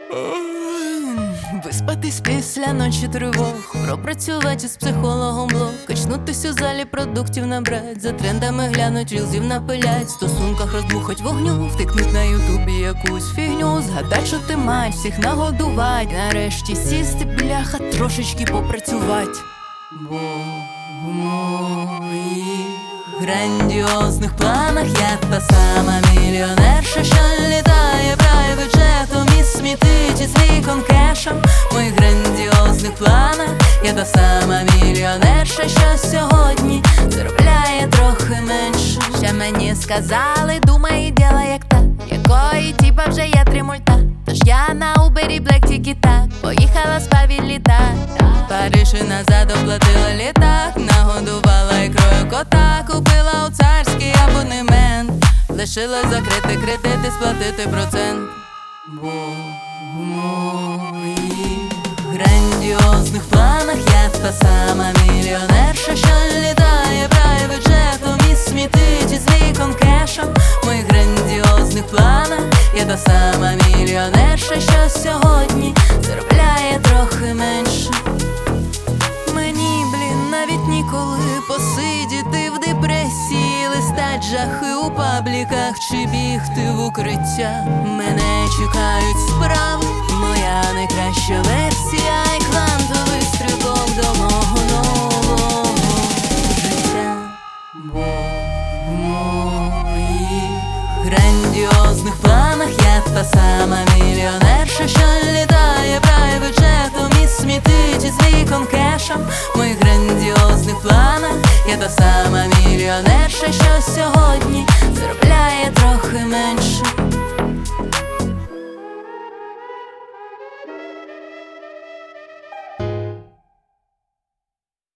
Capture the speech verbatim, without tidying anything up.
Виспатись після ночі тривог, пропрацювати з психологом блог, качнутись у залі, продуктів набрать, за трендами глянуть, рілзів напилять, в стосунках розбухать вогню, втикнуть на ютубі якусь фігню, згадать, що ти мать, всіх нагодувать, нарешті сісти, бляха, трошечки попрацювать. Бо в моїх грандіозних планах я та сама мільйонерша, що літає прайвет-джетом і смітить із вікон кешем. В моїх грандіозних планах я та сама мільйонерша, що сьогодні заробляє трохи менше. Ще мені сказали, думай і діла як та, якої типа вже є три мульта. Тож я на Убері Блек тільки так поїхала з Паві літак. Париж і назад оплатила літак, нагодувала ікрою кота, купила у царський абонемент, лишилось закрити кредит і сплатити процент. Бо в моїх грандіозних планах я та сама мільйонерша, що літає прайвет-джетом і смітить із вікон кешем. В моїх грандіозних планах я та сама мільйонерша, що сьогодні заробляє трохи менше. Мені, блін, навіть ніколи посидіти в депресії, листать жахи у пабліках чи бігти в укриття. Мене чекають справи, моя найкраща версія.